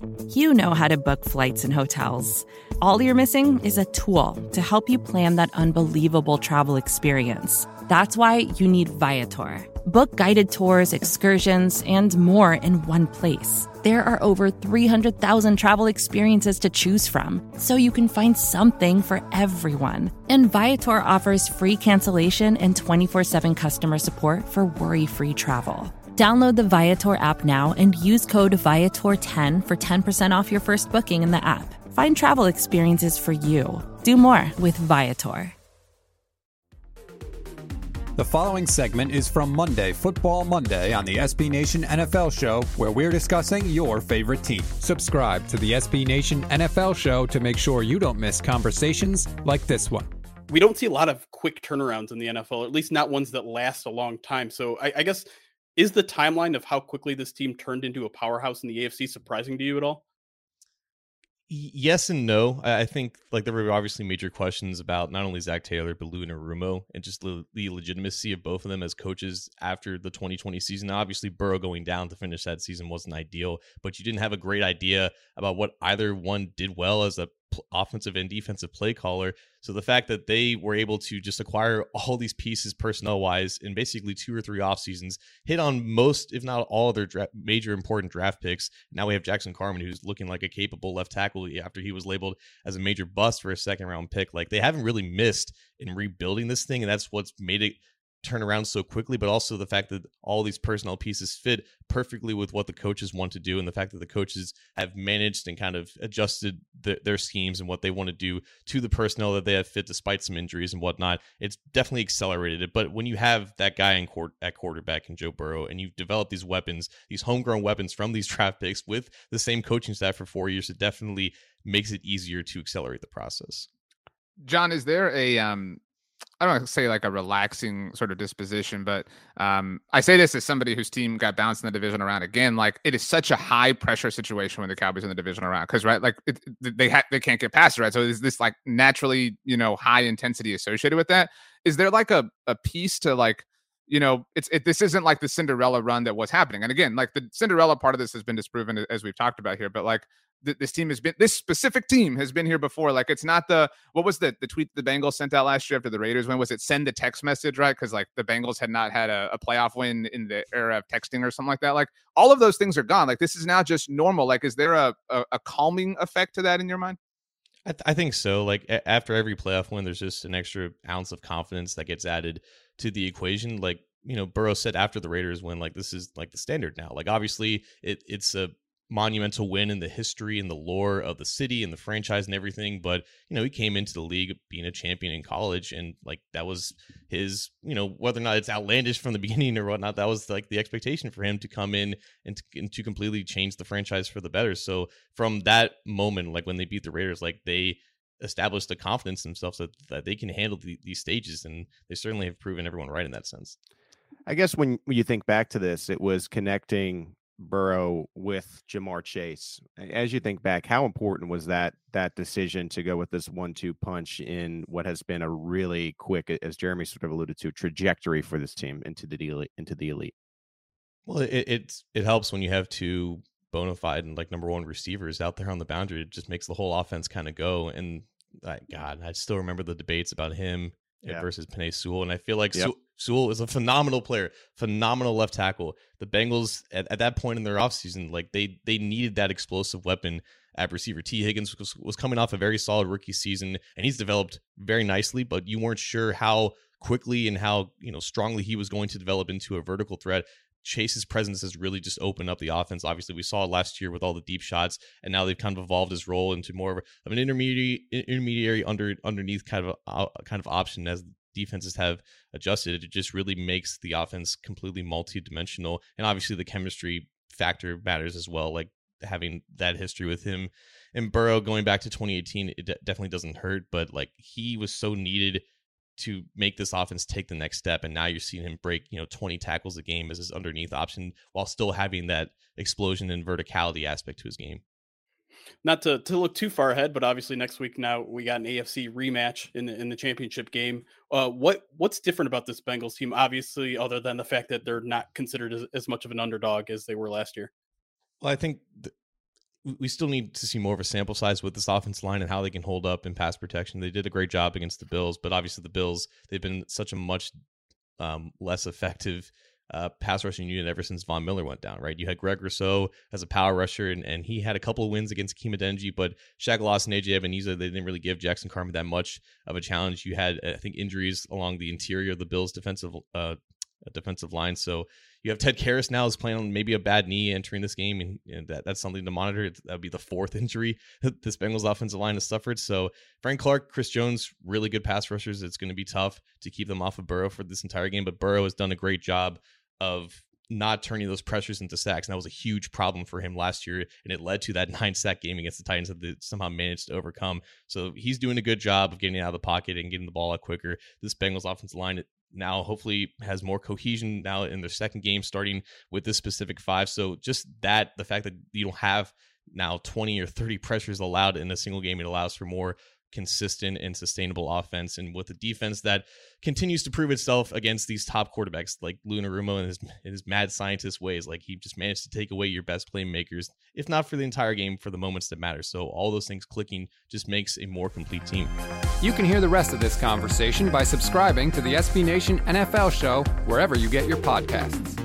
You know how to book flights and hotels. All you're missing is a tool to help you plan that unbelievable travel experience. That's why you need Viator. Book guided tours, excursions, and more in one place. There are over 300,000 travel experiences to choose from, so you can find something for everyone. And Viator offers free cancellation and 24/7 customer support for worry-free travel. Download the Viator app now and use code Viator10 for 10% off your first booking in the app. Find travel experiences for you. Do more with Viator. The following segment is from Monday Football Monday on the SB Nation NFL Show, where we're discussing your favorite team. Subscribe to the SB Nation NFL Show to make sure you don't miss conversations like this one. We don't see a lot of quick turnarounds in the NFL, or at least not ones that last a long time. So I guess, is the timeline of how quickly this team turned into a powerhouse in the AFC surprising to you at all? Yes and no. I think like there were obviously major questions about not only Zach Taylor, but Lou Anarumo, and just the legitimacy of both of them as coaches after the 2020 season. Now, obviously, Burrow going down to finish that season wasn't ideal, but you didn't have a great idea about what either one did well as a offensive and defensive play caller. So the fact that they were able to just acquire all these pieces personnel wise in basically 2 or 3 off seasons, hit on most, if not all of their major important draft picks. Now we have Jackson Carman, who's looking like a capable left tackle after he was labeled as a major bust for a second round pick. Like, they haven't really missed in rebuilding this thing, and that's what's made it turn around so quickly, but also the fact that all these personnel pieces fit perfectly with what the coaches want to do, and the fact that the coaches have managed and kind of adjusted their schemes and what they want to do to the personnel that they have fit despite some injuries and whatnot. It's definitely accelerated it. But when you have that guy at quarterback in Joe Burrow, and you've developed these weapons, these homegrown weapons from these draft picks with the same coaching staff for 4 years, it definitely makes it easier to accelerate the process. John, is there a I don't want to say like a relaxing sort of disposition, but I say this as somebody whose team got bounced in the division around again. Like, it is such a high pressure situation when the Cowboys in the division around, because right, like they can't get past it, right? So is this like naturally, high intensity associated with that? Is there like a piece to like, this isn't like the Cinderella run that was happening. And again, like the Cinderella part of this has been disproven as we've talked about here, but like this specific team has been here before. Like, it's not what was the tweet the Bengals sent out last year after the Raiders win? Was it send a text message, right? Because like the Bengals had not had a playoff win in the era of texting or something like that. Like, all of those things are gone. Like, this is now just normal. Like, is there a calming effect to that in your mind? I think so. Like, after every playoff win, there's just an extra ounce of confidence that gets added to the equation. Like, Burrow said after the Raiders win, like, this is like the standard now. Like, obviously it's a monumental win in the history and the lore of the city and the franchise and everything, but he came into the league being a champion in college, and like that was his, whether or not it's outlandish from the beginning or whatnot, that was like the expectation for him to come in and to completely change the franchise for the better. So from that moment, like when they beat the Raiders, like they established the confidence in themselves that they can handle these stages, and they certainly have proven everyone right in that sense. I guess when you think back to this, it was connecting Burrow with Jamar Chase. As you think back, how important was that decision to go with this 1-2 punch in what has been a really quick, as Jeremy sort of alluded to, trajectory for this team into the elite? Well, it helps when you have two bona fide and like number one receivers out there on the boundary. It just makes the whole offense kind of go. And God, I still remember the debates about him versus Penei Sewell, and I feel like Sewell is a phenomenal player, phenomenal left tackle. The Bengals at that point in their offseason, like they needed that explosive weapon at receiver. T. Higgins was coming off a very solid rookie season, and he's developed very nicely, but you weren't sure how quickly and how strongly he was going to develop into a vertical threat. Chase's presence has really just opened up the offense. Obviously, we saw it last year with all the deep shots, and now they've kind of evolved his role into more of an intermediary underneath kind of option as defenses have adjusted. It just really makes the offense completely multi-dimensional, and obviously the chemistry factor matters as well. Like having that history with him and Burrow going back to 2018, it definitely doesn't hurt, but like he was so needed to make this offense take the next step. And now you're seeing him break, 20 tackles a game as his underneath option while still having that explosion and verticality aspect to his game. Not to look too far ahead, but obviously next week now we got an AFC rematch in the championship game. What's different about this Bengals team, obviously, other than the fact that they're not considered as much of an underdog as they were last year? Well, I think we still need to see more of a sample size with this offensive line and how they can hold up in pass protection. They did a great job against the Bills, but obviously the Bills, they've been such a much less effective pass rushing unit ever since Von Miller went down, right? You had Greg Rousseau as a power rusher, and he had a couple of wins against Akeem Adeniji, but Shaq Lawson and AJ Ebenezer, they didn't really give Jackson Carman that much of a challenge. You had, I think, injuries along the interior of the Bills' defensive line. So you have Ted Karras now is playing on maybe a bad knee entering this game, and that's something to monitor. That would be the fourth injury this Bengals offensive line has suffered. So Frank Clark, Chris Jones, really good pass rushers. It's going to be tough to keep them off of Burrow for this entire game, but Burrow has done a great job of not turning those pressures into sacks. And that was a huge problem for him last year, and it led to that 9-sack game against the Titans that they somehow managed to overcome. So he's doing a good job of getting out of the pocket and getting the ball out quicker. This Bengals offensive line now hopefully has more cohesion now in their second game, starting with this specific 5. So just that, the fact that you don't have now 20 or 30 pressures allowed in a single game, it allows for more consistent and sustainable offense. And with a defense that continues to prove itself against these top quarterbacks like Lou Narumo and his mad scientist ways, like he just managed to take away your best playmakers, if not for the entire game, for the moments that matter. So all those things clicking just makes a more complete team. You can hear the rest of this conversation by subscribing to the SB Nation NFL show wherever you get your podcasts.